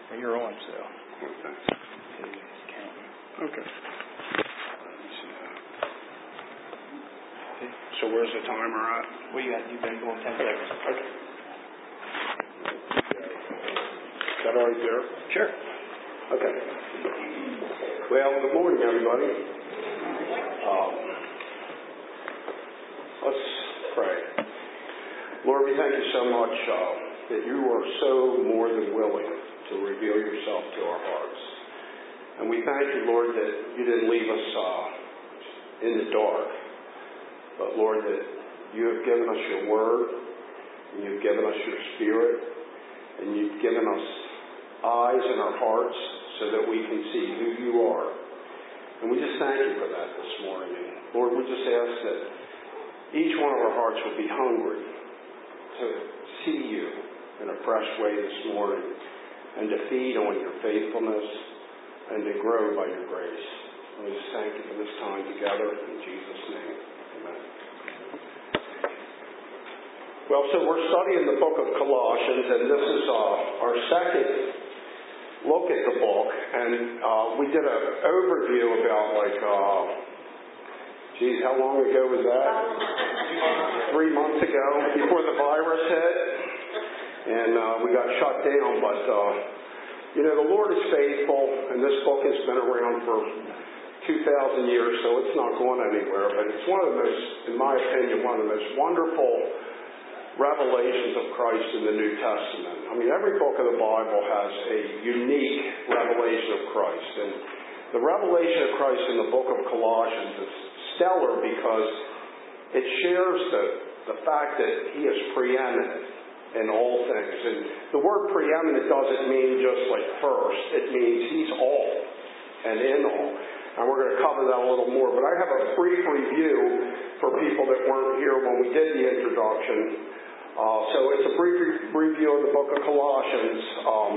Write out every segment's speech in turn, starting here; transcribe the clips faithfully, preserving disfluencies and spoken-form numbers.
You're on, so. Okay. Okay. So where's the timer at? Well, you got, you've been going ten seconds. Okay. Is that all right there? Sure. Okay. Well, good morning, everybody. Um, let's pray. Lord, we thank you so much uh, that you are so more than willing to reveal yourself to our hearts. And we thank you, Lord, that you didn't leave us uh, in the dark, but, Lord, that you have given us your word, and you've given us your spirit, and you've given us eyes in our hearts so that we can see who you are. And we just thank you for that this morning. And Lord, we just ask that each one of our hearts will be hungry to see you in a fresh way this morning and to feed on your faithfulness and to grow by your grace. And we just thank you for this time together in Jesus' name. Amen. Well, so we're studying the book of Colossians, and this is uh, our second look at the book. And uh, we did an overview about, like, uh, geez, how long ago was that? Three months ago, before the virus hit. And uh, we got shut down. But, uh, you know, the Lord is faithful, and this book has been around for two thousand years, so it's not going anywhere. But it's one of the most, in my opinion, one of the most wonderful revelations of Christ in the New Testament. I mean, every book of the Bible has a unique revelation of Christ. And the revelation of Christ in the book of Colossians is stellar because it shares the, the fact that he is preeminent in all things. And the word preeminent doesn't mean just like first. It means he's all and in all. And we're going to cover that a little more. But I have a brief review for people that weren't here when we did the introduction. Uh, so it's a brief re- review of the book of Colossians. Um,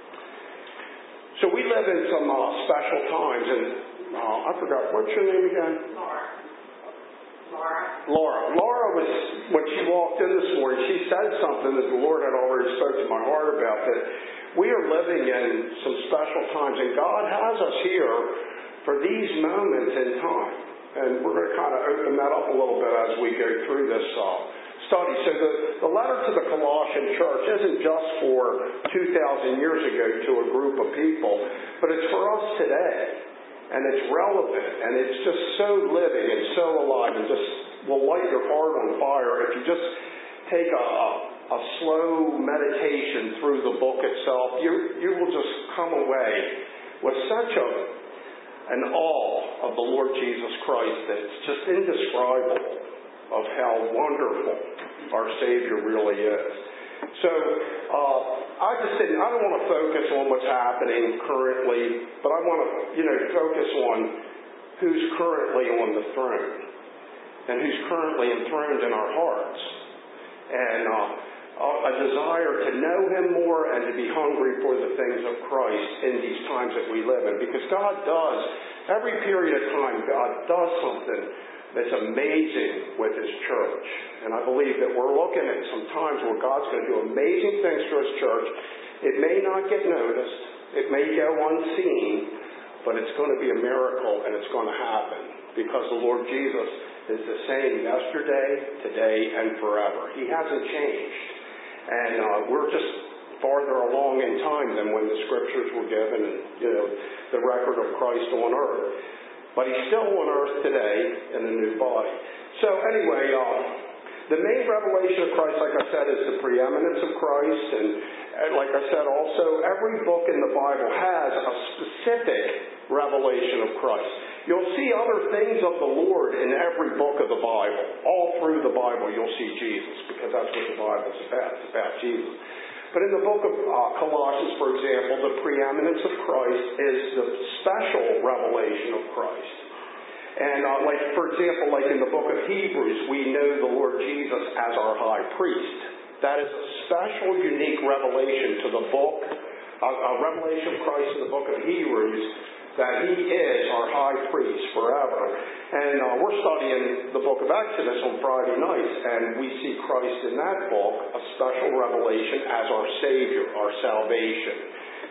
so we live in some uh, special times. And uh, I forgot, what's your name again? Laura. Laura. Laura. Laura was, when she walked in this morning, she said something that the Lord had already spoke to my heart about, that we are living in some special times. And God has us here for these moments in time. And we're going to kind of open that up a little bit as we go through this uh, study. So the, the letter to the Colossian church isn't just for two thousand years ago to a group of people, but it's for us today. And it's relevant, and it's just so living and so alive, and just will light your heart on fire if you just take a, a, a slow meditation through the book itself. You, you will just come away with such a an awe of the Lord Jesus Christ that it's just indescribable of how wonderful our Savior really is. So, uh, I just didn't, I don't want to focus on what's happening currently, but I want to, you know, focus on who's currently on the throne and who's currently enthroned in our hearts. And uh, a desire to know him more and to be hungry for the things of Christ in these times that we live in. Because God does, every period of time, God does something that's amazing with his church. And I believe that we're looking at some times where God's going to do amazing things for his church. It may not get noticed. It may go unseen. But it's going to be a miracle, and it's going to happen. Because the Lord Jesus is the same yesterday, today, and forever. He hasn't changed. And uh, we're just farther along in time than when the scriptures were given and, you know, the record of Christ on earth. But he's still on earth today in a new body. So anyway, uh, the main revelation of Christ, like I said, is the preeminence of Christ. And, and like I said also, every book in the Bible has a specific revelation of Christ. You'll see other things of the Lord in every book of the Bible. All through the Bible you'll see Jesus, because that's what the Bible's about. It's about Jesus. But in the book of uh, Colossians, for example, the preeminence of Christ is the special revelation of Christ. And uh, like, for example, like in the book of Hebrews, we know the Lord Jesus as our high priest. That is a special, unique revelation to the book, a, a revelation of Christ in the book of Hebrews, that he is our high priest forever. And uh, we're studying the book of Exodus on Friday nights, and we see Christ in that book, a special revelation as our Savior, our salvation.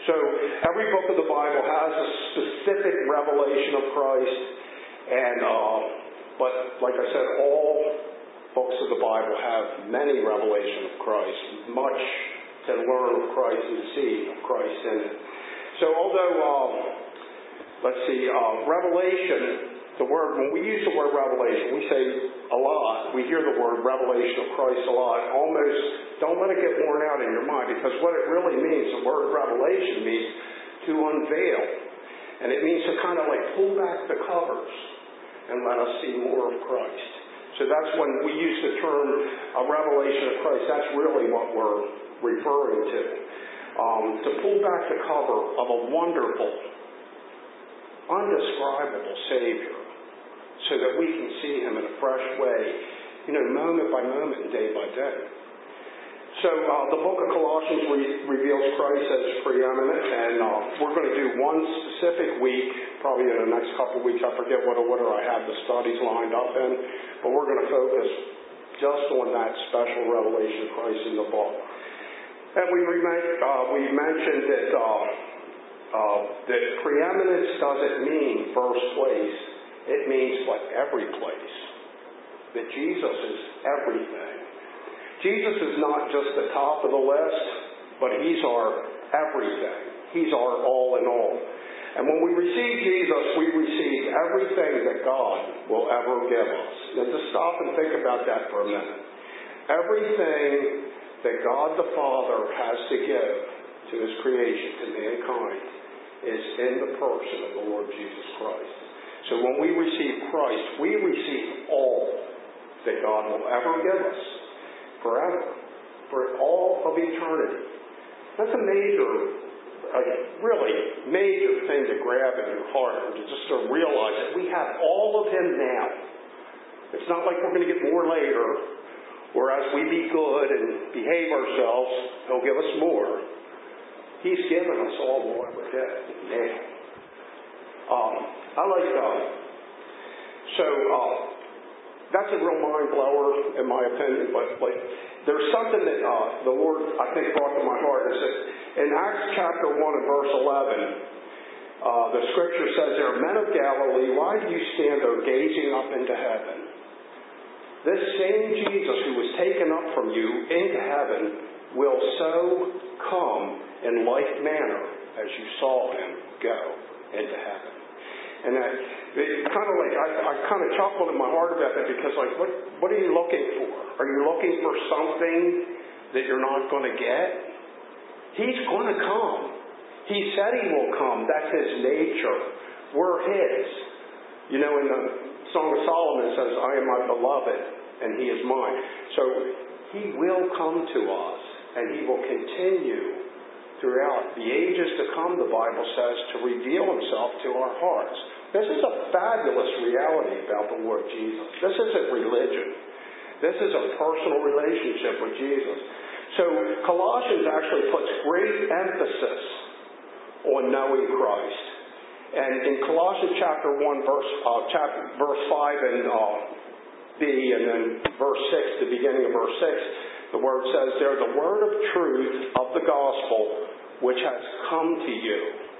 So every book of the Bible has a specific revelation of Christ, and uh, but like I said, all books of the Bible have many revelations of Christ, much to learn of Christ and see of Christ in it. So although, uh, let's see, uh, revelation, the word, when we use the word revelation, we say a lot, we hear the word revelation of Christ a lot, almost, don't let it get worn out in your mind, because what it really means, the word revelation means to unveil. And it means to kind of like pull back the covers and let us see more of Christ. So that's when we use the term a revelation of Christ, that's really what we're referring to. Um, to pull back the cover of a wonderful, undescribable Savior, so that we can see Him in a fresh way, you know, moment by moment and day by day. So uh, the book of Colossians re- reveals Christ as preeminent, and uh, we're going to do one specific week, probably in the next couple of weeks. I forget what order I have the studies lined up in, but we're going to focus just on that special revelation of Christ in the book. And we, remain, uh, we mentioned that uh, uh, that preeminence doesn't mean first place. It means what? Every place. That Jesus is everything. Jesus is not just the top of the list, but He's our everything. He's our all in all. And when we receive Jesus, we receive everything that God will ever give us. Now just stop and think about that for a minute. Everything that God the Father has to give to His creation, to mankind, is in the person of the Lord Jesus Christ. So when we receive Christ, we receive all that God will ever give us, forever, for all of eternity. That's a major, a really major thing to grab in your heart, and to just to realize that we have all of Him now. It's not like we're going to get more later, or as we be good and behave ourselves, He'll give us more. He's given us all we'll ever get now. Um, I like that. So, uh, that's a real mind blower, in my opinion. But like, there's something that uh, the Lord, I think, brought to my heart. Is that in Acts chapter one and verse eleven, uh, the Scripture says there, "Men of Galilee, why do you stand there gazing up into heaven? This same Jesus who was taken up from you into heaven will so come in like manner as you saw Him go into heaven." And that, it kind of like, I, I kind of chuckled in my heart about that, because like, what, what are you looking for? Are you looking for something that you're not going to get? He's going to come. He said He will come. That's His nature. We're His. You know, in the Song of Solomon it says, "I am my beloved, and He is mine." So He will come to us, and He will continue throughout the ages to come, the Bible says, to reveal Himself to our hearts. This is a fabulous reality about the Lord Jesus. This isn't religion. This is a personal relationship with Jesus. So Colossians actually puts great emphasis on knowing Christ. And in Colossians chapter one, verse uh, chapter, verse five and uh, B, and then verse six, the beginning of verse six, the word says there, "The word of truth of the gospel which has come to you."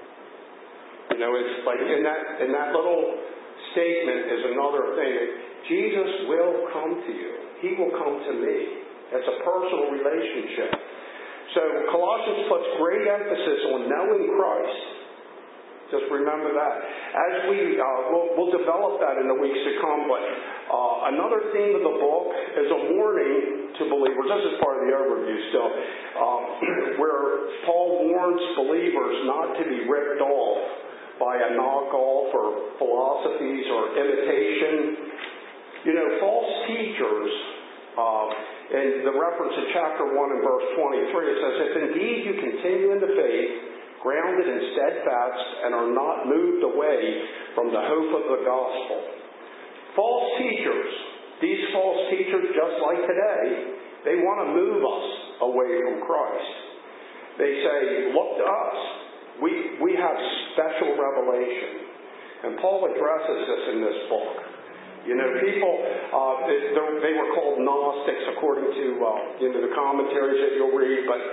You know, it's like in that in that little statement is another thing. Jesus will come to you. He will come to me. It's a personal relationship. So Colossians puts great emphasis on knowing Christ. Just remember that. As we, uh, we'll, we'll develop that in the weeks to come, but uh, another theme of the book is a warning to believers. This is part of the overview still, um, where Paul warns believers not to be ripped off by a knockoff or philosophies or imitation. You know, false teachers, uh, in the reference to chapter one and verse twenty-three, it says, "If indeed you continue in the faith, grounded and steadfast, and are not moved away from the hope of the gospel." False teachers, these false teachers, just like today, they want to move us away from Christ. They say, "Look to us. We, we have special revelation." And Paul addresses this in this book. You know, people, uh, they, they were called Gnostics according to uh, you know, the commentaries that you'll read, but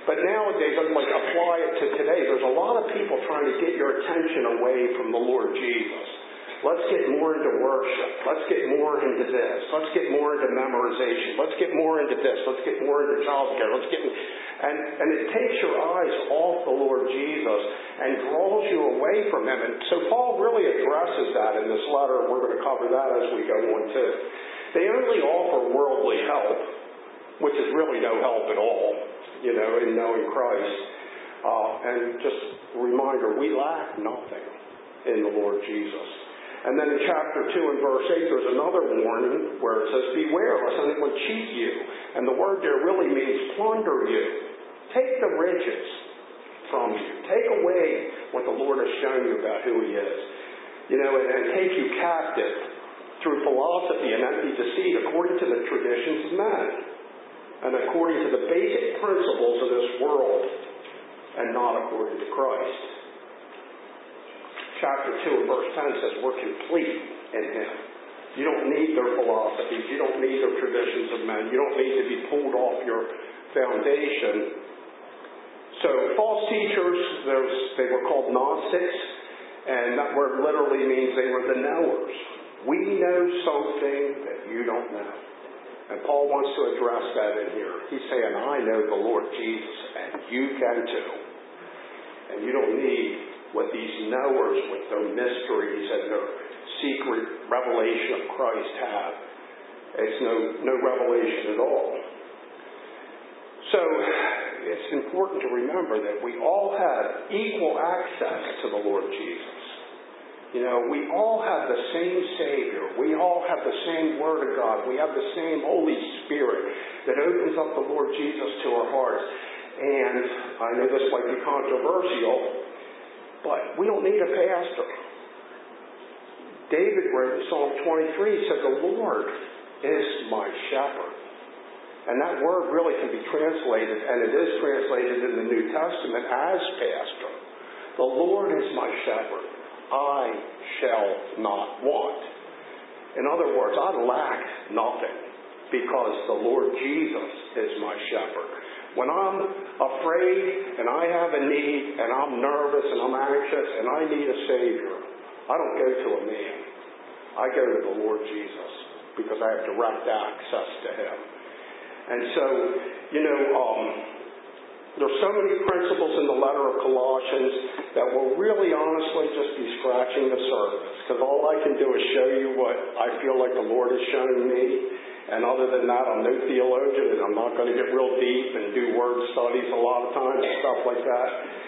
But nowadays, I'd like to apply it to today. There's a lot of people trying to get your attention away from the Lord Jesus. Let's get more into worship. Let's get more into this. Let's get more into memorization. Let's get more into this. Let's get more into child care. Let's get, and, and it takes your eyes off the Lord Jesus and draws you away from Him. And so Paul really addresses that in this letter. We're going to cover that as we go on too. They only offer worldly help, which is really no help at all, you know, in knowing Christ. Uh, and just a reminder, we lack nothing in the Lord Jesus. And then in chapter two and verse eight, there's another warning where it says, beware lest anyone cheat you. And the word there really means plunder you. Take the riches from you. Take away what the Lord has shown you about who He is. You know, and, and take you captive through philosophy and empty deceit according to the traditions of men and according to the basic principles of this world and not according to Christ. Chapter two and verse ten says we're complete in Him. You don't need their philosophies. You don't need their traditions of men. You don't need to be pulled off your foundation. So false teachers, they were called Gnostics, and that word literally means they were the knowers. We know something that you don't know. And Paul wants to address that in here. He's saying, I know the Lord Jesus, and you can too. And you don't need what these knowers with their mysteries and their secret revelation of Christ have. It's no, no revelation at all. So it's important to remember that we all have equal access to the Lord Jesus. You know, we all have the same Savior. We all have the same Word of God. We have the same Holy Spirit that opens up the Lord Jesus to our hearts. And I know this might be controversial, but we don't need a pastor. David wrote in Psalm twenty-three, he said, the Lord is my shepherd. And that word really can be translated, and it is translated in the New Testament as pastor. The Lord is my shepherd. I shall not want. In other words, I lack nothing because the Lord Jesus is my shepherd. When I'm afraid and I have a need and I'm nervous and I'm anxious and I need a Savior, I don't go to a man. I go to the Lord Jesus because I have direct access to Him. And so, you know, um, there's so many principles in the letter of Colossians that will really honestly just be scratching the surface, because all I can do is show you what I feel like the Lord has shown me. And other than that, I'm no theologian, and I'm not going to get real deep and do word studies a lot of times and stuff like that.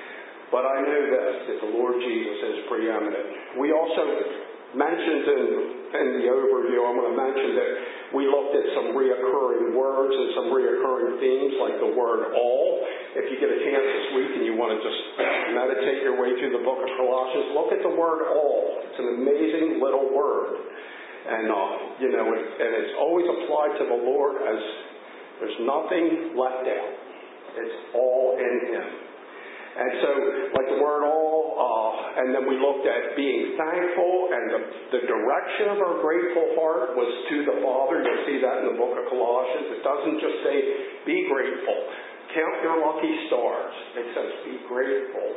But I know this, that the Lord Jesus is preeminent. We also mentioned in, in the overview, I'm going to mention that we looked at some reoccurring words and some reoccurring themes, like the word all. If you get a chance this week and you want to just meditate your way through the book of Colossians, look at the word all. It's an amazing little word. And, uh, you know, it, and it's always applied to the Lord as there's nothing left out. It's all in Him. And so, like the word all, uh, and then we looked at being thankful, and the, the direction of our grateful heart was to the Father. You'll see that in the book of Colossians. It doesn't just say, be grateful. Count your lucky stars. It says, be grateful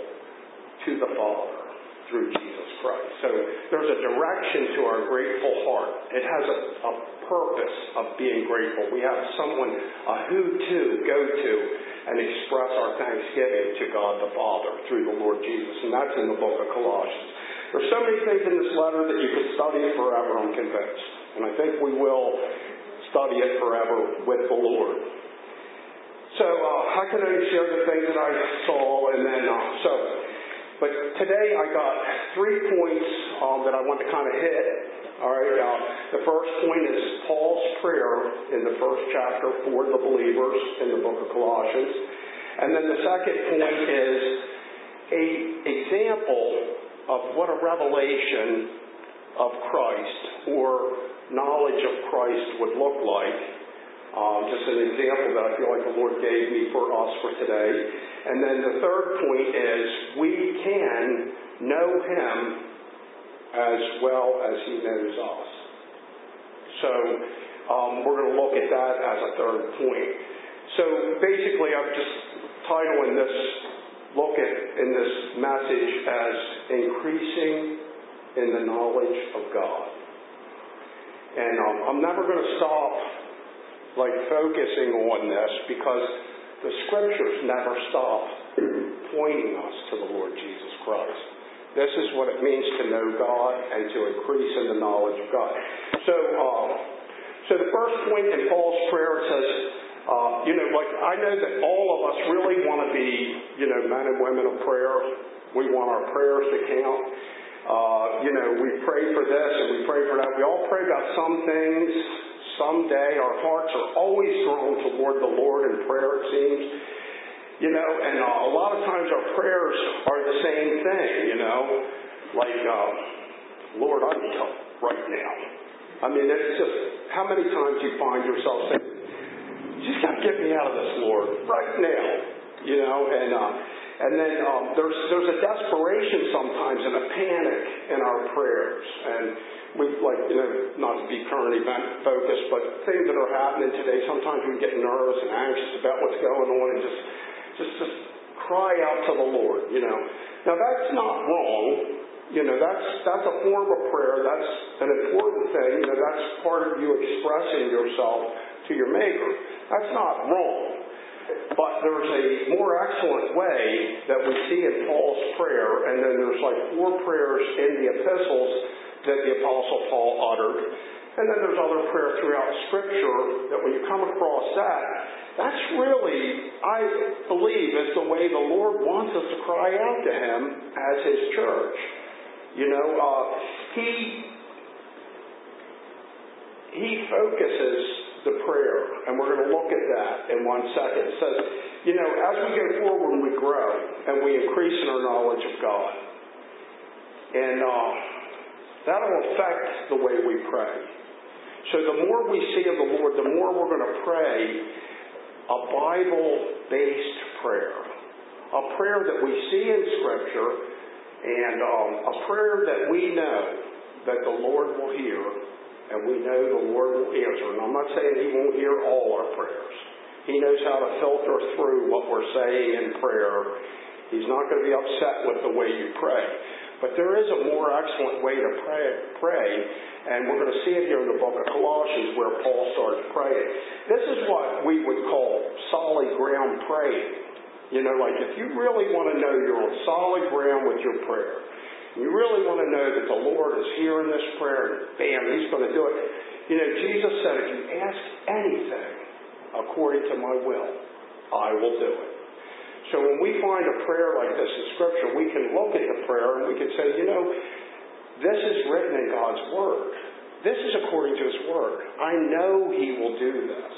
to the Father through Jesus Christ. So there's a direction to our grateful heart. It has a, a purpose of being grateful. We have someone, a who to go to and express our thanksgiving to God the Father through the Lord Jesus. And that's in the book of Colossians. There's so many things in this letter that you could study it forever, I'm convinced. And I think we will study it forever with the Lord. So uh, I can only share the things that I saw, and then uh, so. But today I got three points um, that I want to kind of hit. All right. Uh, the first point is Paul's prayer in the first chapter for the believers in the book of Colossians, and then the second point is a example of what a revelation of Christ or knowledge of Christ would look like. Um, just an example that I feel like the Lord gave me for us for today. And then the third point is we can know Him as well as He knows us. So um, we're going to look at that as a third point. So basically I've just titling this look at in this message as increasing in the knowledge of God. And um, I'm never going to stop like focusing on this because the scriptures never stop pointing us to the Lord Jesus Christ. This is what it means to know God and to increase in the knowledge of God. So, uh, so the first point in Paul's prayer says, Uh, you know, like I know that all of us really want to be, you know, men and women of prayer. We want our prayers to count. Uh, you know, we pray for this and we pray for that. We all pray about some things. Someday our hearts are always drawn toward the Lord in prayer, it seems. You know, and uh, a lot of times our prayers are the same thing, you know. Like, uh, Lord, I need help right now. I mean, it's just, how many times you find yourself saying, just got to get me out of this, Lord, right now, you know, and uh, and then um, there's there's a desperation sometimes and a panic in our prayers, and we like you know not to be current event focused, but things that are happening today. Sometimes we get nervous and anxious about what's going on, and just just just cry out to the Lord, you know. Now that's not wrong, you know. That's that's a form of prayer. That's an important thing. You know, that's part of you expressing yourself to your Maker. That's not wrong. But there's a more excellent way that we see in Paul's prayer, and then there's like four prayers in the epistles that the Apostle Paul uttered. And then there's other prayer throughout Scripture that when you come across that, that's really, I believe, is the way the Lord wants us to cry out to Him as His church. You know, uh, He He focuses the prayer, and we're going to look at that in one second. It says, you know, as we go forward and we grow and we increase in our knowledge of God, and uh, that'll affect the way we pray. So the more we see of the Lord, the more we're going to pray a Bible-based prayer, a prayer that we see in Scripture, and um, a prayer that we know that the Lord will hear. And we know the Lord will answer. And I'm not saying He won't hear all our prayers. He knows how to filter through what we're saying in prayer. He's not going to be upset with the way you pray. But there is a more excellent way to pray, pray, and we're going to see it here in the book of Colossians where Paul starts praying. This is what we would call solid ground praying. You know, like if you really want to know you're on solid ground with your prayer, you really want to know that the Lord is hearing this prayer, and bam, He's going to do it. You know, Jesus said, if you ask anything according to my will, I will do it. So when we find a prayer like this in Scripture, we can look at the prayer and we can say, you know, this is written in God's Word. This is according to His Word. I know He will do this.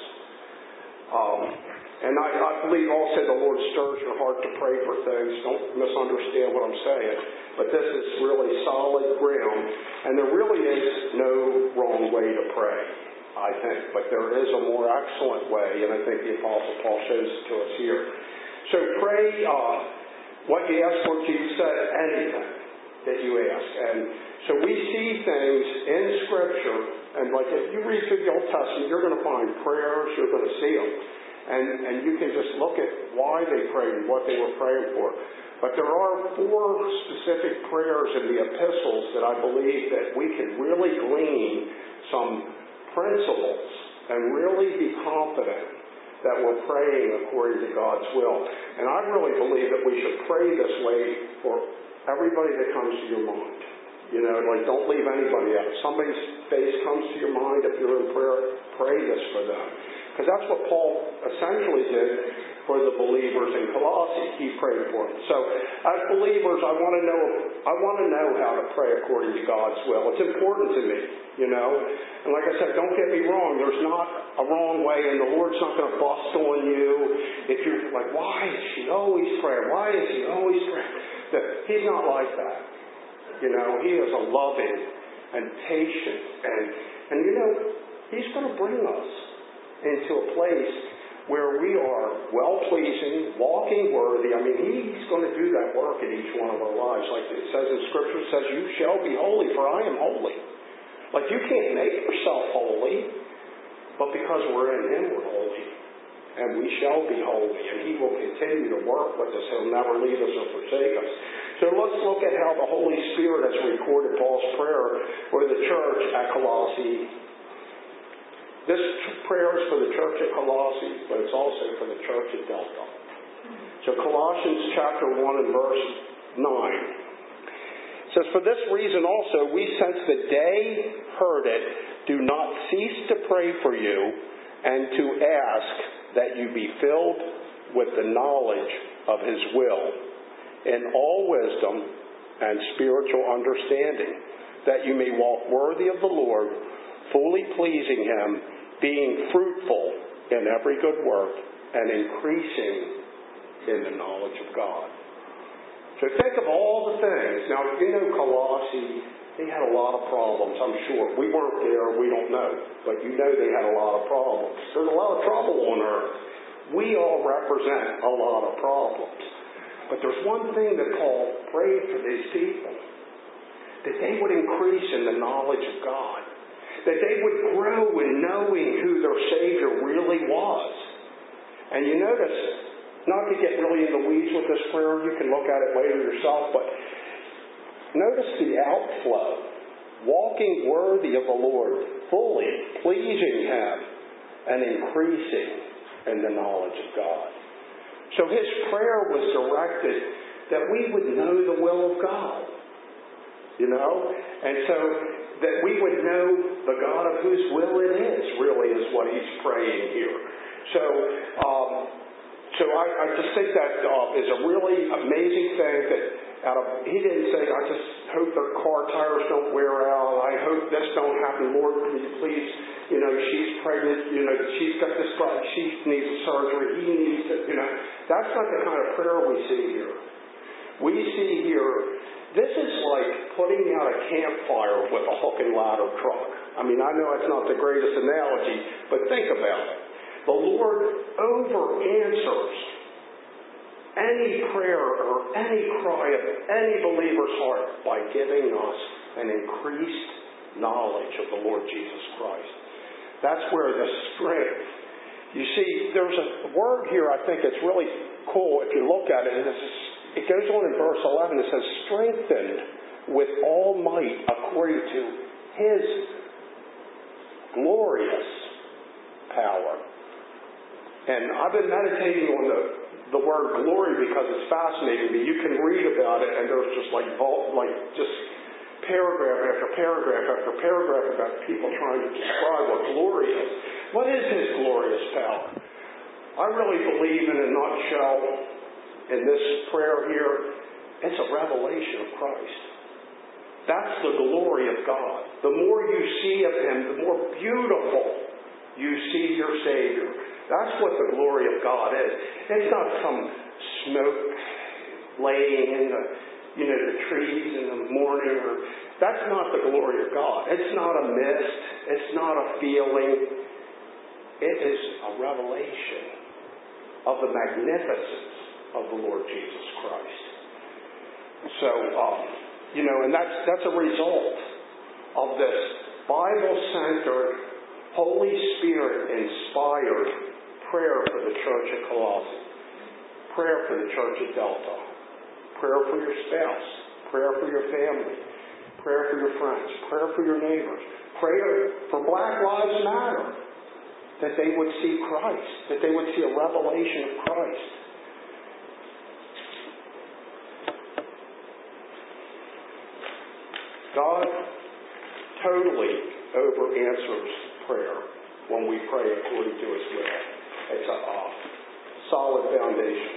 Um, and I, I believe also the Lord stirs your heart to pray for things. Don't misunderstand what I'm saying. But this is really solid ground. And there really is no wrong way to pray, I think. But there is a more excellent way, and I think the Apostle Paul shows it to us here. So pray uh, what you ask for. Jesus said anything that you ask. And so we see things in Scripture, and like if you read through the Old Testament, you're going to find prayers, you're going to see them. And, and you can just look at why they prayed and what they were praying for. But there are four specific prayers in the epistles that I believe that we can really glean some principles and really be confident that we're praying according to God's will. And I really believe that we should pray this way for everybody that comes to your mind. You know, like don't leave anybody out. If somebody's face comes to your mind, if you're in prayer, pray this for them. Because that's what Paul essentially did for the believers in Colossae. He prayed for them. So, as believers, I want to know. I want to know how to pray according to God's will. It's important to me, you know. And like I said, don't get me wrong. There's not a wrong way, and the Lord's not going to bust on you if you're like, "Why is she always praying? Why is he always praying?" He's not like that. You know, He is a loving and patient, and and you know, He's going to bring us into a place where we are well-pleasing, walking worthy. I mean, He's going to do that work in each one of our lives. Like it says in Scripture, it says, you shall be holy, for I am holy. Like you can't make yourself holy, but because we're in Him, we're holy. and we shall be holy, and He will continue to work with us. He'll never leave us or forsake us. So let's look at how the Holy Spirit has recorded Paul's prayer for the church at Colossae. This prayer is for the church at Colossae, but it's also for the church at Delta. So Colossians chapter one and verse nine says, "For this reason also we, since the day heard it, do not cease to pray for you and to ask that you be filled with the knowledge of His will, in all wisdom and spiritual understanding, that you may walk worthy of the Lord, fully pleasing Him, being fruitful in every good work, and increasing in the knowledge of God." So think of all the things. Now, you know Colossae, they had a lot of problems, I'm sure. We weren't there, we don't know. But you know they had a lot of problems. There's a lot of trouble on earth. We all represent a lot of problems. But there's one thing that Paul prayed for these people. That they would increase in the knowledge of God. That they would grow in knowing who their Savior really was. And you notice, not to get really in the weeds with this prayer, you can look at it later yourself, but notice the outflow. Walking worthy of the Lord, fully pleasing Him, and increasing in the knowledge of God. So his prayer was directed that we would know the will of God. You know? And so that we would know the God of whose will it is, really, is what he's praying here. So, um, so I, I just think that uh, is a really amazing thing that out of, he didn't say, I just hope their car tires don't wear out. I hope this don't happen. Lord, please, you know, she's pregnant, you know, she's got this problem, she needs surgery, he needs it, you know. That's not the kind of prayer we see here. We see here, this is like putting out a campfire with a hook and ladder truck. I mean, I know it's not the greatest analogy, but think about it. The Lord over-answers any prayer or any cry of any believer's heart by giving us an increased knowledge of the Lord Jesus Christ. That's where the strength. You see, there's a word here I think it's really cool if you look at it. It goes on in verse eleven. It says, strengthened with all might according to His glorious power. And I've been meditating on the the word glory because it's fascinating me. You can read about it and there's just like like just paragraph after paragraph after paragraph about people trying to describe what glory is. What is His glorious power? I really believe in a nutshell in this prayer here, it's a revelation of Christ. That's the glory of God. The more you see of Him, the more beautiful you see your Savior. That's what the glory of God is. It's not some smoke laying in the, you know, the trees in the morning. Or, that's not the glory of God. It's not a mist. It's not a feeling. It is a revelation of the magnificence of the Lord Jesus Christ. So, um, you know, and that's that's a result of this Bible-centered, Holy Spirit-inspired prayer for the church at Colossae, prayer for the church at Delta, prayer for your spouse, prayer for your family, prayer for your friends, prayer for your neighbors, prayer for Black Lives Matter, that they would see Christ, that they would see a revelation of Christ. God totally over-answers prayer when we pray according to His will. It's a uh, solid foundation.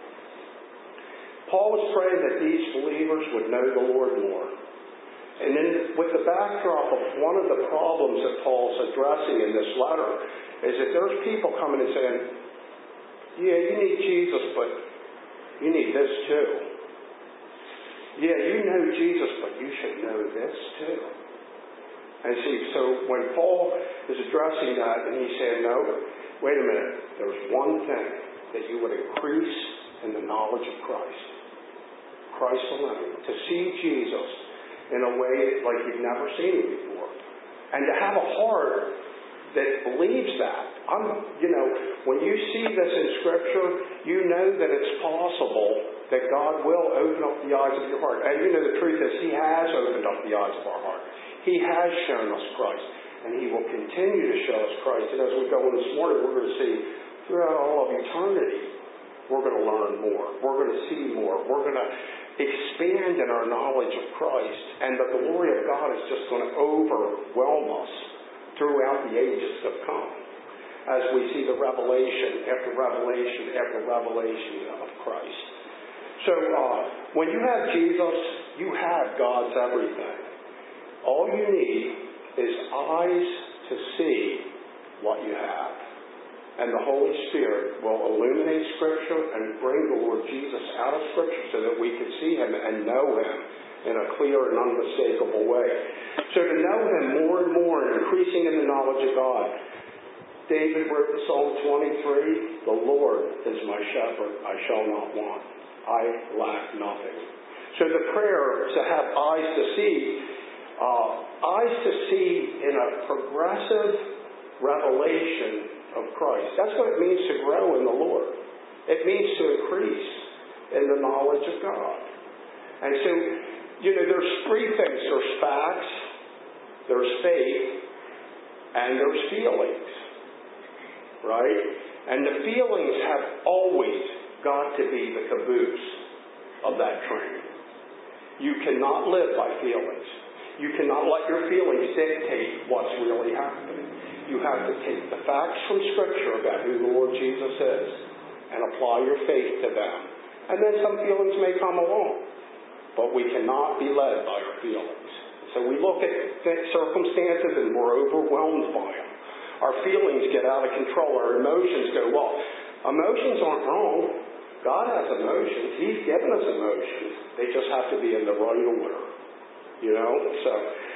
Paul was praying that these believers would know the Lord more. And then with the backdrop of one of the problems that Paul's addressing in this letter is that there's people coming and saying, yeah, you need Jesus, but you need this too. Yeah, you know Jesus, but you should know this too. And see, so when Paul is addressing that and he's saying, no, wait a minute, there's one thing, that you would increase in the knowledge of Christ. Christ alone. To see Jesus in a way like you've never seen Him before. And to have a heart that believes that. I'm, you know, when you see this in Scripture, you know that it's possible that God will open up the eyes of your heart. And you know the truth is, He has opened up the eyes of our heart. He has shown us Christ. And He will continue to show us Christ. And as we go in this morning, we're going to see throughout all of eternity, we're going to learn more. We're going to see more. We're going to expand in our knowledge of Christ. And the glory of God is just going to overwhelm us throughout the ages to come, as we see the revelation after revelation after revelation of Christ. So uh, when you have Jesus, you have God's everything. All you need is eyes to see what you have. And the Holy Spirit will illuminate Scripture and bring the Lord Jesus out of Scripture so that we can see Him and know Him in a clear and unmistakable way. So to know Him more and more and increasing in the knowledge of God. David wrote the Psalm twenty-three, "The Lord is my shepherd, I shall not want. I lack nothing." So the prayer to have eyes to see, uh, eyes to see in a progressive revelation of Christ. That's what it means to grow in the Lord. It means to increase in the knowledge of God. And so, you know, there's three things. There's facts, there's faith, and there's feelings. Right? And the feelings have always got to be the caboose of that train. You cannot live by feelings. You cannot let your feelings dictate what's really happening. You have to take the facts from Scripture about who the Lord Jesus is and apply your faith to them. And then some feelings may come along. But we cannot be led by our feelings. So we look at circumstances and we're overwhelmed by them. Our feelings get out of control. Our emotions go off. Emotions aren't wrong. God has emotions. He's given us emotions. They just have to be in the right order. You know? So,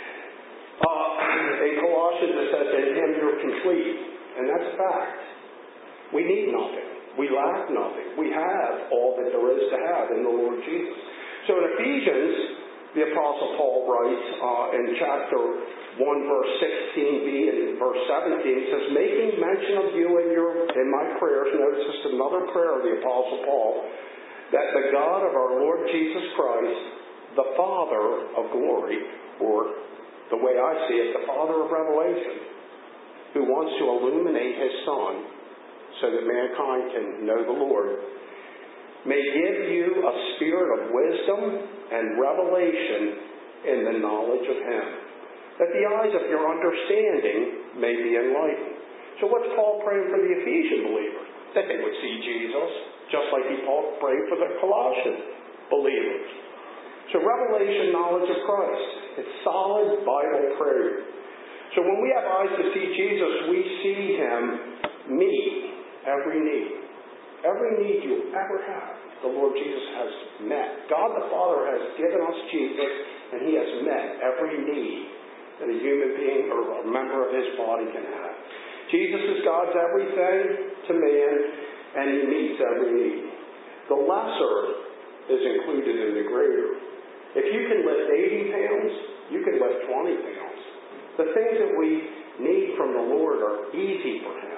uh, in Colossians it says, "In Him you're complete." And that's a fact. We need nothing. We lack nothing. We have all that there is to have in the Lord Jesus. So in Ephesians, the Apostle Paul writes uh, in chapter one, verse sixteen b and verse seventeen, it says, "Making mention of you in your in my prayers," notice this is another prayer of the Apostle Paul, "that the God of our Lord Jesus Christ, the Father of glory," or the way I see it, the Father of revelation, who wants to illuminate His Son so that mankind can know the Lord, "may give you a spirit of wisdom and revelation in the knowledge of Him, that the eyes of your understanding may be enlightened." So what's Paul praying for the Ephesian believers? That they would see Jesus, just like he Paul prayed for the Colossian believers. So revelation, knowledge of Christ. It's solid Bible prayer. So when we have eyes to see Jesus, we see Him meet every need. Every need you ever have, the Lord Jesus has met. God the Father has given us Jesus, and He has met every need that a human being or a member of His body can have. Jesus is God's everything to man, and He meets every need. The lesser is included in the greater. If you can lift eighty pounds, you can lift twenty pounds. The things that we need from the Lord are easy for Him.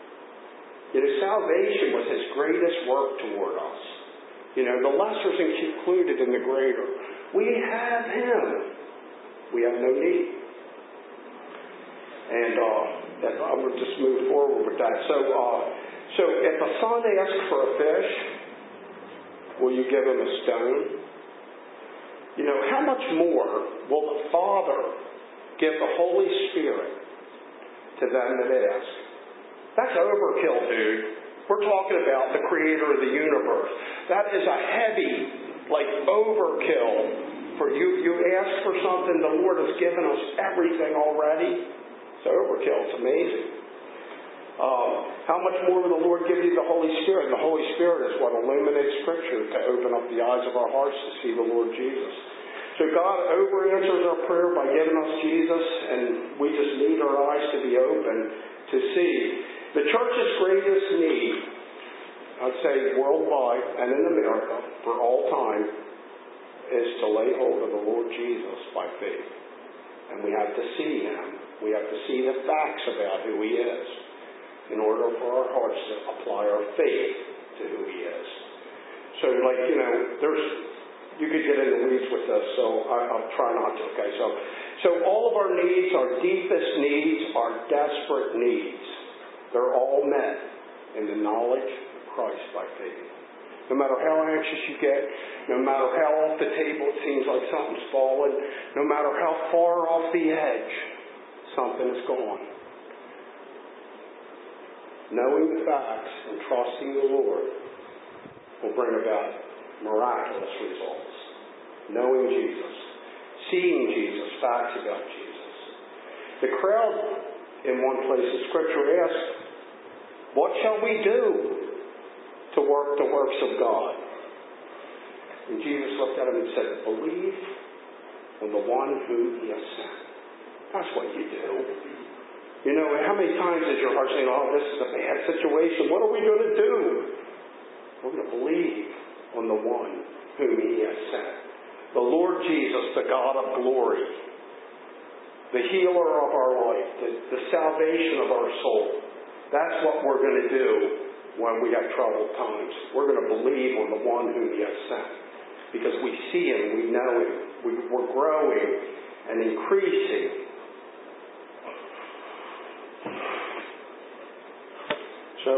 You know, salvation was His greatest work toward us. You know, the lesser is included in the greater. We have Him. We have no need. And uh, I'm going to just move forward with that. So, uh, so if a son asks for a fish, will you give him a stone? You know, how much more will the Father give the Holy Spirit to them that ask? That's overkill, dude. We're talking about the Creator of the universe. That is a heavy, like, overkill for you. You ask for something, the Lord has given us everything already. It's overkill. It's amazing. Um, how much more will the Lord give you the Holy Spirit? And the Holy Spirit is what illuminates Scripture to open up the eyes of our hearts to see the Lord Jesus. So God over answers our prayer by giving us Jesus, and we just need our eyes to be open to see. The church's greatest need, I'd say worldwide and in America for all time, is to lay hold of the Lord Jesus by faith. And we have to see Him. We have to see the facts about who He is. in order for our hearts to apply our faith to who He is. So, like, you know, there's, you could get in the weeds with this, so I, I'll try not to, okay? So, so all of our needs, our deepest needs, our desperate needs, they're all met in the knowledge of Christ by faith. No matter how anxious you get, no matter how off the table it seems like something's fallen, no matter how far off the edge something is gone, knowing the facts and trusting the Lord will bring about miraculous results. Knowing Jesus, seeing Jesus, facts about Jesus. The crowd in one place of Scripture asked, "What shall we do to work the works of God?" And Jesus looked at him and said, "Believe on the one whom He has sent." That's what you do. You know, how many times is your heart saying, "Oh, this is a bad situation. What are we going to do?" We're going to believe on the one whom He has sent. The Lord Jesus, the God of glory, the healer of our life, the, the salvation of our soul. That's what we're going to do when we have troubled times. We're going to believe on the one whom He has sent. Because we see Him, we know Him, we, we're growing and increasing. So,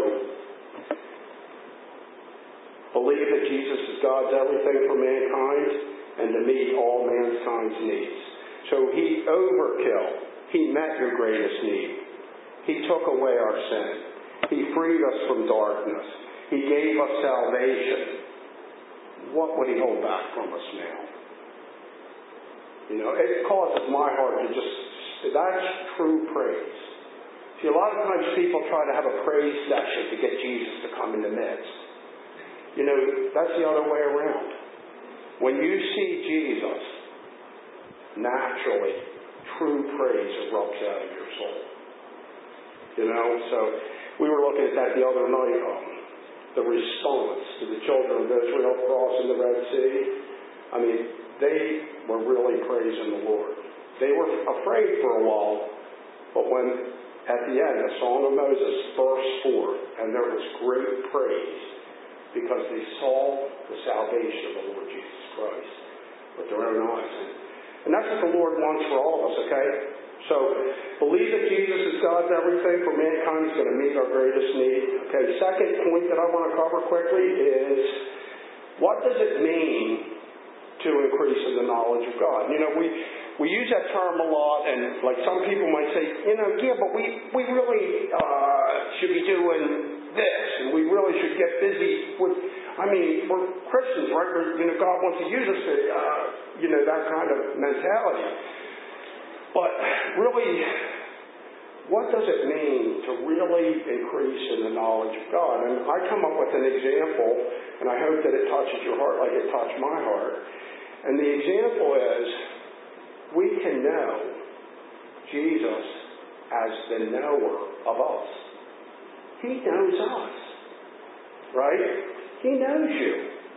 believe that Jesus is God's everything for mankind and to meet all mankind's needs. So He overkill. He met your greatest need. He took away our sin. He freed us from darkness. He gave us salvation. What would He hold back from us now? You know, it causes my heart to just, that's true praise. See, a lot of times people try to have a praise session to get Jesus to come in the midst. You know, that's the other way around. When you see Jesus, naturally, true praise erupts out of your soul. You know, so we were looking at that the other night, um, the response to the children of Israel crossing the Red Sea. I mean, they were really praising the Lord. They were afraid for a while, but when at the end the Song of Moses burst forth, and there was great praise because they saw the salvation of the Lord Jesus Christ with their own eyes. And that's what the Lord wants for all of us, okay? So, believe that Jesus is God's everything for mankind. He's going to meet our greatest need. Okay, second point that I want to cover quickly is, what does it mean to increase in the knowledge of God? You know, we we use that term a lot, and like some people might say, you know, yeah, but we, we really uh, should be doing this, and we really should get busy with, I mean, we're Christians, right? We're, you know, God wants to use us to, uh, you know, that kind of mentality. But really, what does it mean to really increase in the knowledge of God? And I come up with an example, and I hope that it touches your heart like it touched my heart. And the example is, we can know Jesus as the knower of us. He knows us, right? He knows you.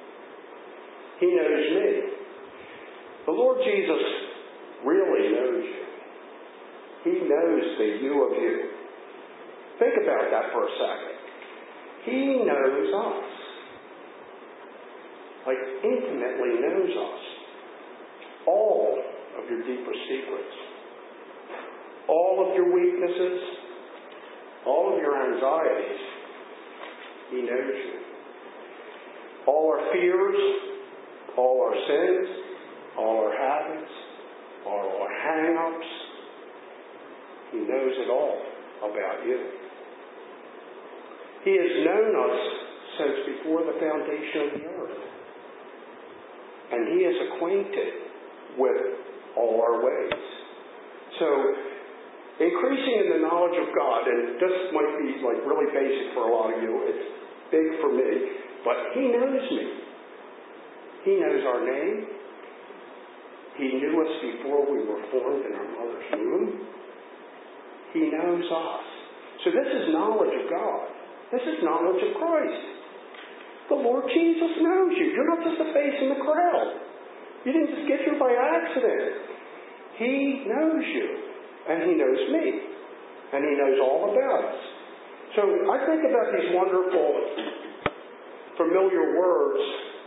He knows me. The Lord Jesus really knows you. He knows the you of you. Think about that for a second. He knows us. Like, intimately knows us. All of your deepest secrets. All of your weaknesses. All of your anxieties. He knows you. All our fears. All our sins. All our habits. All our hang-ups. He knows it all about you. He has known us since before the foundation of the earth. And He is acquainted with all our ways. So, increasing in the knowledge of God, and this might be like really basic for a lot of you, it's big for me, but He knows me. He knows our name. He knew us before we were formed in our mother's womb. He knows us. So this is knowledge of God. This is knowledge of Christ. The Lord Jesus knows you. You're not just a face in the crowd. You didn't just get here by accident. He knows you. And He knows me. And He knows all about us. So I think about these wonderful, familiar words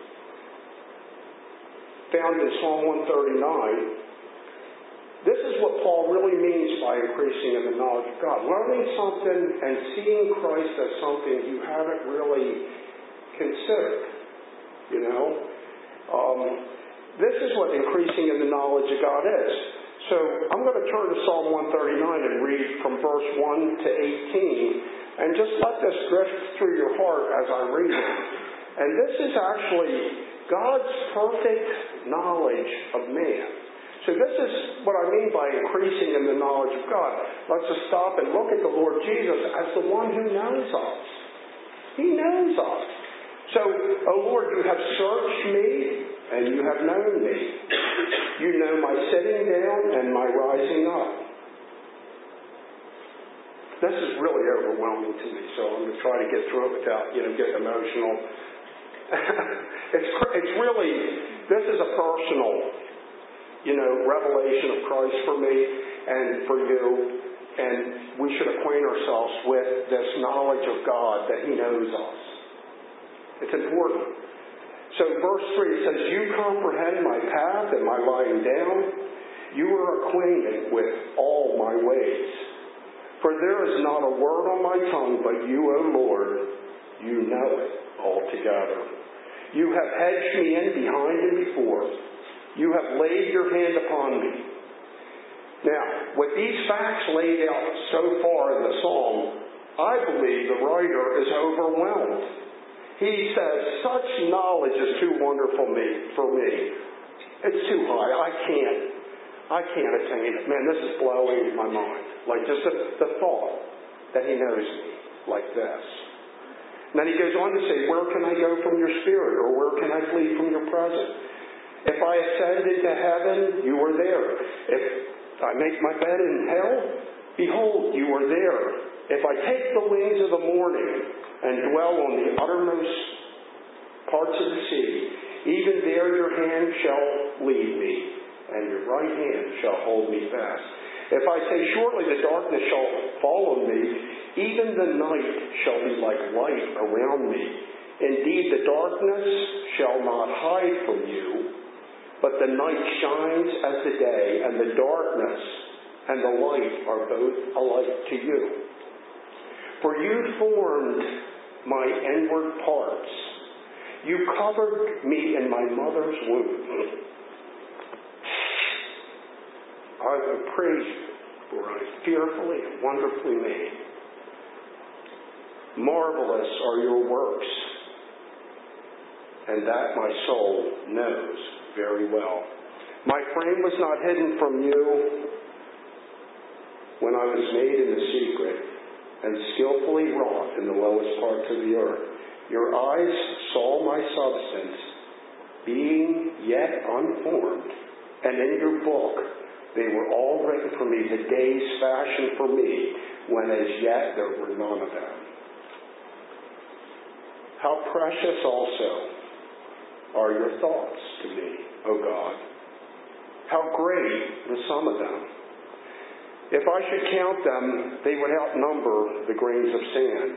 found in Psalm one thirty-nine. This is what Paul really means by increasing in the knowledge of God. Learning something and seeing Christ as something you haven't really considered. You know? Um, this is what increasing in the knowledge of God is. So I'm going to turn to Psalm one thirty-nine and read from verse one to eighteen. And just let this drift through your heart as I read it. And this is actually God's perfect knowledge of man. So this is what I mean by increasing in the knowledge of God. Let's just stop and look at the Lord Jesus as the one who knows us. He knows us. So, O Lord, you have searched me and you have known me. You know my sitting down and my rising up. This is really overwhelming to me, so I'm going to try to get through it without, you know, getting emotional. it's, it's really, this is a personal, you know, revelation of Christ for me and for you. And we should acquaint ourselves with this knowledge of God that He knows us. It's important. So verse three says, you comprehend my path and my lying down. You are acquainted with all my ways. For there is not a word on my tongue, but you, O Lord, you know it altogether. You have hedged me in behind and before. You have laid your hand upon me. Now, with these facts laid out so far in the psalm, I believe the writer is overwhelmed. He says, such knowledge is too wonderful me, for me. It's too high. I can't. I can't attain it. Man, this is blowing my mind. Like just the, the thought that He knows me like this. And then he goes on to say, where can I go from your spirit? Or where can I flee from your presence? If I ascend into heaven, you are there. If I make my bed in hell, behold, you are there. If I take the wings of the morning and dwell on the uttermost parts of the sea, even there your hand shall lead me, and your right hand shall hold me fast. If I say, surely the darkness shall fall on me, even the night shall be like light around me. Indeed, the darkness shall not hide from you, but the night shines as the day, and the darkness and the light are both alike to you. For you formed my inward parts. You covered me in my mother's womb. I will praise you, for I am fearfully and wonderfully made. Marvelous are your works, and that my soul knows very well. My frame was not hidden from you when I was made in the secret and skillfully wrought in the lowest parts of the earth. Your eyes saw my substance, being yet unformed, and in your book they were all written for me, the days fashioned for me, when as yet there were none of them. How precious also are your thoughts to me, O God. How great the sum of them. If I should count them, they would outnumber the grains of sand.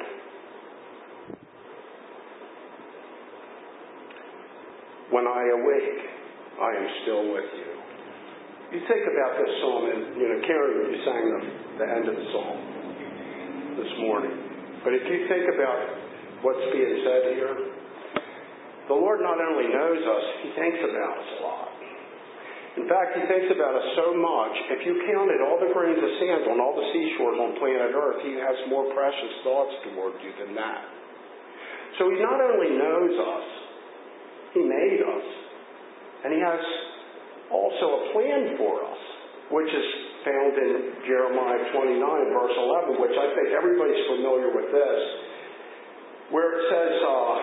When I awake, I am still with you. You think about this psalm, and you know, Karen, you sang the, the end of the psalm this morning. But if you think about what's being said here, the Lord not only knows us, He thinks about us a lot. In fact, He thinks about us so much, if you counted all the grains of sand on all the seashores on planet Earth, He has more precious thoughts toward you than that. So He not only knows us, He made us, and He has also a plan for us, which is found in Jeremiah twenty-nine, verse eleven, which I think everybody's familiar with this, where it says, uh,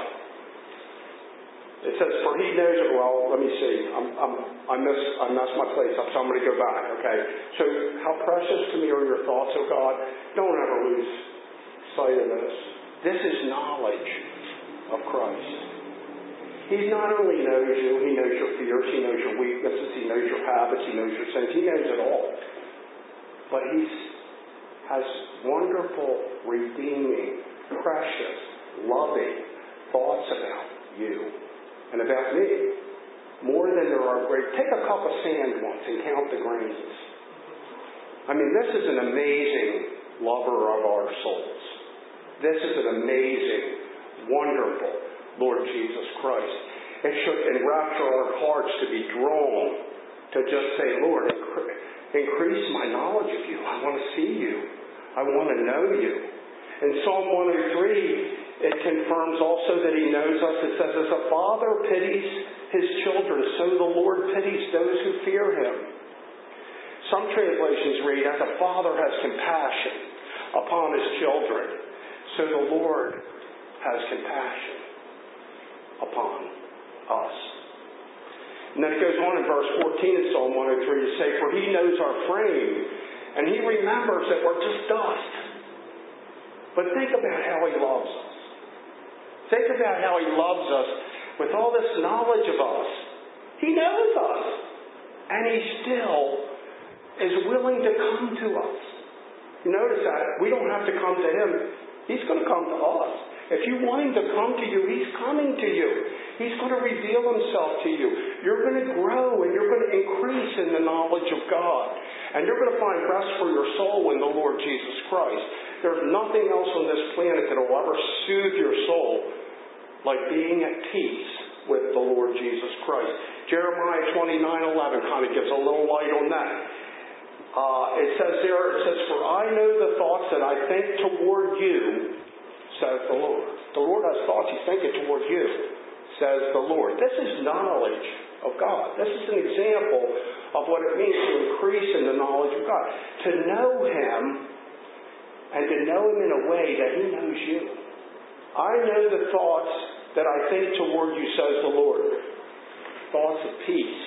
it says, for He knows it. Well, let me see. I'm, I'm, I missed, I messed my place up, so I'm going to go back. Okay. So, how precious to me are your thoughts, O God? Don't ever lose sight of this. This is knowledge of Christ. He not only knows you, He knows your fears, He knows your weaknesses, He knows your habits, He knows your sins. He knows it all. But He's has wonderful, redeeming, precious, loving thoughts about you and about me. More than there are great. Take a cup of sand once and count the grains. I mean, this is an amazing lover of our souls. This is an amazing, wonderful Lord Jesus Christ. It should enrapture our hearts to be drawn to just say, Lord, increase my knowledge of you. I want to see you. I want to know you. In Psalm one oh three, it confirms also that he knows us. It says, as a father pities his children, so the Lord pities those who fear him. Some translations read, as a father has compassion upon his children, so the Lord has compassion upon us. And then it goes on in verse fourteen of Psalm one oh three to say, for he knows our frame, and he remembers that we're just dust. But think about how he loves us. Think about how he loves us with all this knowledge of us. He knows us. And he still is willing to come to us. You notice that? We don't have to come to him. He's going to come to us. If you want him to come to you, he's coming to you. He's going to reveal himself to you. You're going to grow and you're going to increase in the knowledge of God. And you're going to find rest for your soul in the Lord Jesus Christ. There's nothing else on this planet that will ever soothe your soul like being at peace with the Lord Jesus Christ. Jeremiah twenty-nine eleven kind of gives a little light on that. Uh, it says there, it says, for I know the thoughts that I think toward you, says the Lord. The Lord has thoughts he's thinking toward you, says the Lord. This is knowledge of God. This is an example of what it means to increase in the knowledge of God. To know him and to know him in a way that he knows you. I know the thoughts that I think toward you, says the Lord. Thoughts of peace.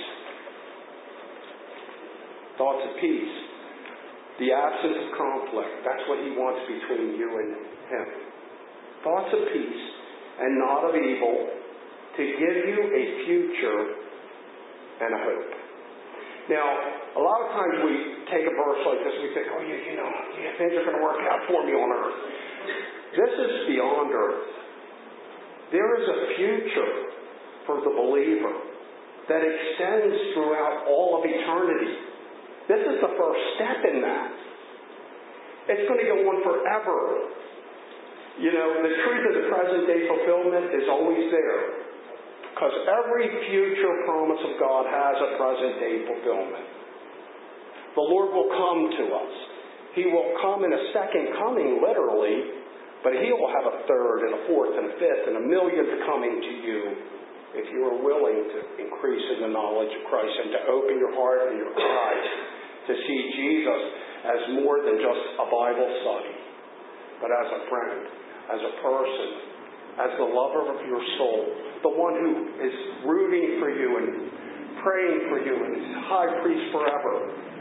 Thoughts of peace. The absence of conflict. That's what he wants between you and him. Thoughts of peace and not of evil, to give you a future and a hope. Now, a lot of times we take a verse like this, we think, oh, yeah, you know, yeah, things are going to work out for me on earth. This is beyond earth. There is a future for the believer that extends throughout all of eternity. This is the first step in that. It's going to go on forever. You know, the truth of the present day fulfillment is always there. Because every future promise of God has a present day fulfillment. The Lord will come to us. He will come in a second coming, literally, but he will have a third and a fourth and a fifth and a millionth coming to you if you are willing to increase in the knowledge of Christ and to open your heart and your eyes to see Jesus as more than just a Bible study, but as a friend, as a person, as the lover of your soul, the one who is rooting for you and praying for you and is high priest forever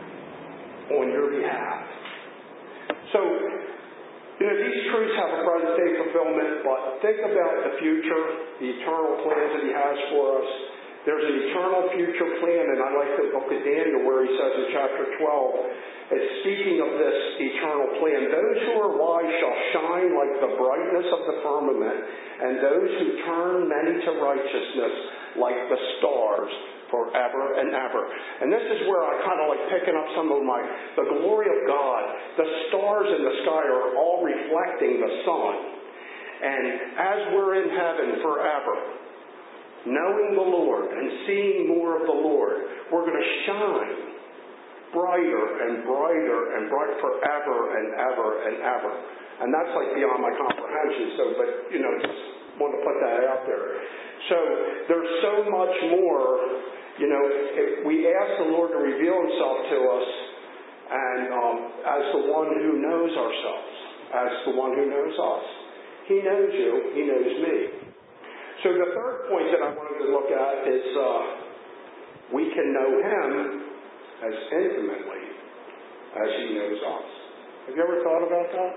on your behalf. So, you know, these truths have a present day fulfillment, but think about the future, the eternal plans that he has for us. There's an eternal future plan, and I like the book of Daniel where he says in chapter twelve, it's speaking of this eternal plan, those who are wise shall shine like the brightness of the firmament, and those who turn many to righteousness like the stars forever and ever. And this is where I kind of like picking up some of my, the glory of God. The stars in the sky are all reflecting the sun. And as we're in heaven forever, knowing the Lord and seeing more of the Lord, we're going to shine brighter and brighter and brighter forever and ever and ever. And that's like beyond my comprehension. So, but, you know, just want to put that out there. So, there's so much more. You know, if we ask the Lord to reveal himself to us and um, as the one who knows ourselves, as the one who knows us. He knows you. He knows me. So the third point that I wanted to look at is uh, we can know him as intimately as he knows us. Have you ever thought about that?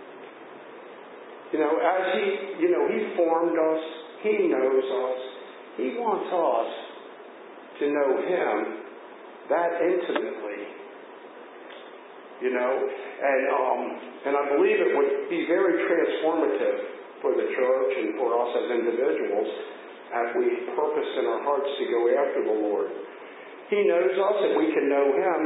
You know, as he, you know, he formed us. He knows us. He wants us to know him that intimately you know, and um, and I believe it would be very transformative for the church and for us as individuals as we purpose in our hearts to go after the Lord. He knows us and we can know Him.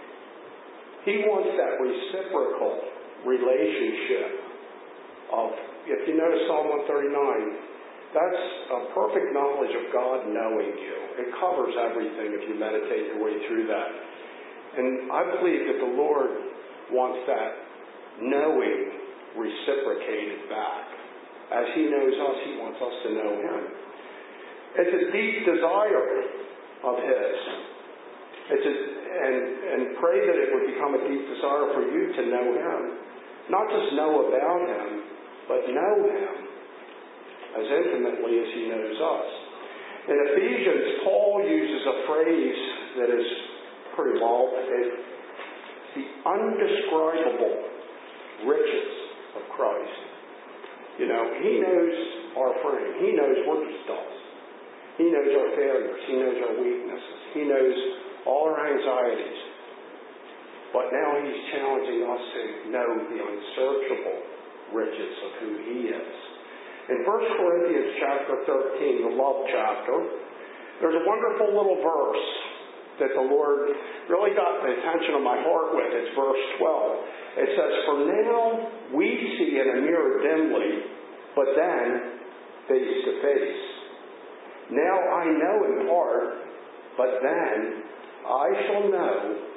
He wants that reciprocal relationship of, if you notice Psalm one thirty-nine, that's a perfect knowledge of God knowing you. It covers everything if you meditate your way through that. And I believe that the Lord wants that knowing reciprocated back. As He knows us, He wants us to know Him. It's a deep desire of His. It's a, and, and pray that it would become a deep desire for you to know Him. Not just know about Him, but know Him as intimately as He knows us. In Ephesians, Paul uses a phrase that is pretty long. It's the undescribable riches of Christ. You know, He knows our frame. He knows we're just dust. He knows our failures. He knows our weaknesses. He knows all our anxieties. But now He's challenging us to know the unsearchable riches of who He is. In First Corinthians chapter thirteen, the love chapter, there's a wonderful little verse that the Lord really got the attention of my heart with. It's verse twelve. It says, "For now we see in a mirror dimly, but then face to face. Now I know in part, but then I shall know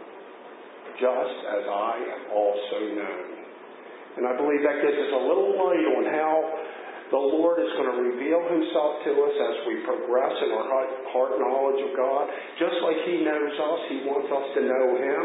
just as I am also known." And I believe that gives us a little light on how the Lord is going to reveal Himself to us as we progress in our heart knowledge of God. Just like He knows us, He wants us to know Him.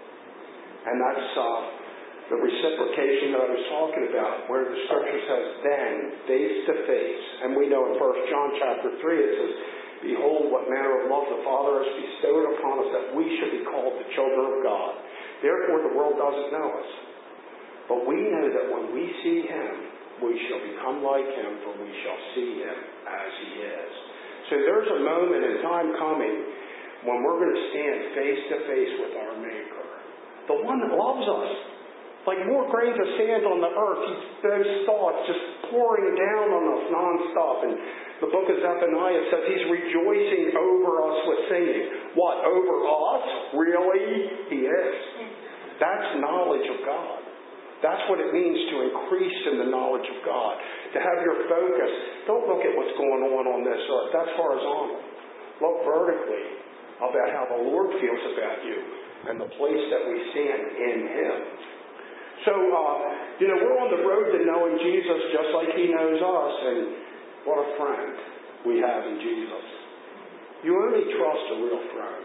And that's uh, the reciprocation that I was talking about, where the Scripture says, then, face to face. And we know in First John chapter three, it says, "Behold, what manner of love the Father has bestowed upon us, that we should be called the children of God. Therefore the world doesn't know us. But we know that when we see Him, we shall become like Him, for we shall see Him as He is." So there's a moment in time coming when we're going to stand face to face with our Maker, the one that loves us. Like more grains of sand on the earth, He's, those thoughts just pouring down on us nonstop. And the book of Zephaniah says He's rejoicing over us with singing. What? Over us? Really? He is. That's knowledge of God. That's what it means to increase in the knowledge of God. To have your focus. Don't look at what's going on on this earth. That's horizontal. Look vertically about how the Lord feels about you and the place that we stand in Him. So, uh, you know, we're on the road to knowing Jesus just like He knows us. And what a friend we have in Jesus. You only trust a real friend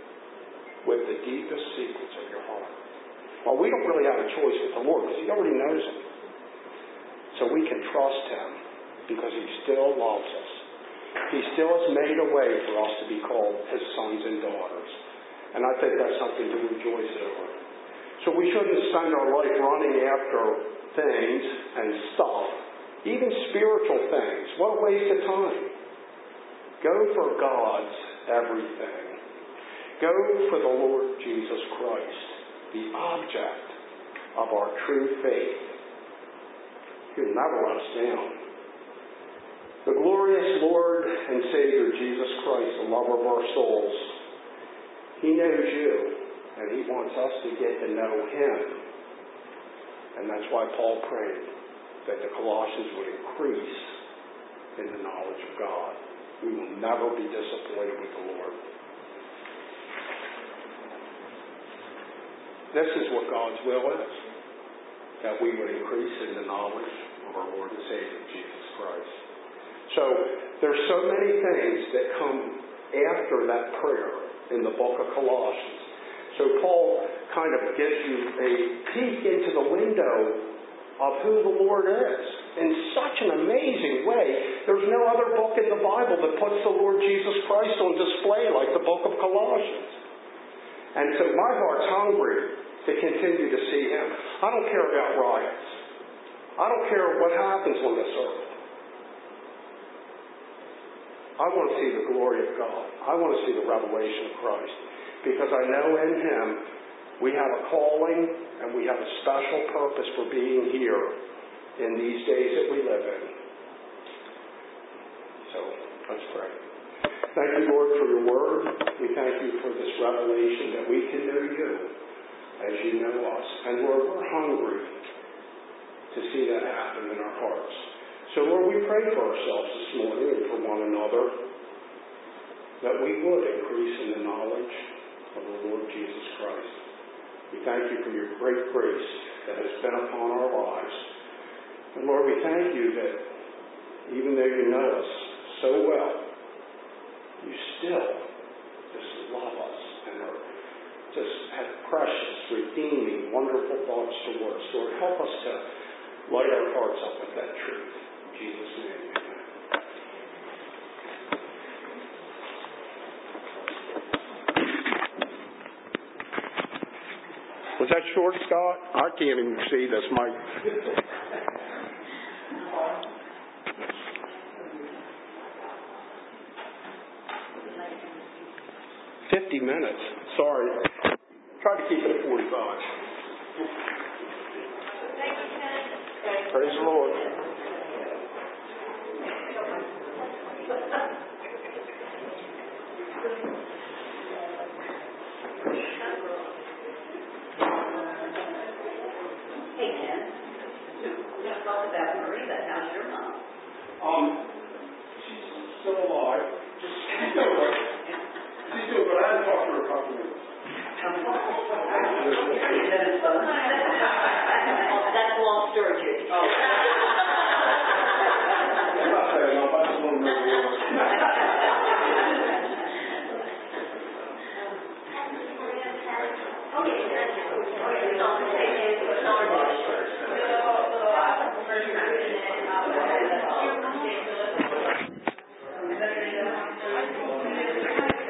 with the deepest secrets of your heart. Well, we don't really have a choice with the Lord because He already knows them. So we can trust Him because He still loves us. He still has made a way for us to be called His sons and daughters. And I think that's something to rejoice over. So we shouldn't spend our life running after things and stuff, even spiritual things. What a waste of time. Go for God's everything. Go for the Lord Jesus Christ, the object of our true faith. He'll never let us down. The glorious Lord and Savior Jesus Christ, the lover of our souls, He knows you, and He wants us to get to know Him. And that's why Paul prayed that the Colossians would increase in the knowledge of God. We will never be disappointed with the Lord. This is what God's will is, that we would increase in the knowledge of our Lord and Savior, Jesus Christ. So, there's so many things that come after that prayer in the book of Colossians. So Paul kind of gives you a peek into the window of who the Lord is in such an amazing way. There's no other book in the Bible that puts the Lord Jesus Christ on display like the book of Colossians. And so my heart's hungry to continue to see Him. I don't care about riots. I don't care what happens on this earth. I want to see the glory of God. I want to see the revelation of Christ. Because I know in Him We have a calling and we have a special purpose for being here in these days that we live in. So, let's pray. Thank you, Lord, for your word. We thank you for this revelation that we can know you as you know us. And Lord, we're hungry to see that happen in our hearts. So, Lord, we pray for ourselves this morning and for one another, that we would increase in the knowledge of the Lord Jesus Christ. We thank you for your great grace that has been upon our lives. And Lord, we thank you that even though you know us so well, you still just love us and are just have precious, redeeming, wonderful thoughts towards us. Lord, help us to light our hearts up with that truth. In Jesus' name, amen. Was that short, Scott? I can't even see this mic. Fifty minutes. Sorry. Try to keep it at forty-five. Praise the Lord. Um, she's still alive. She's still good. She's still good. I haven't talked to her a couple of minutes. That's a long story, Judy. Oh.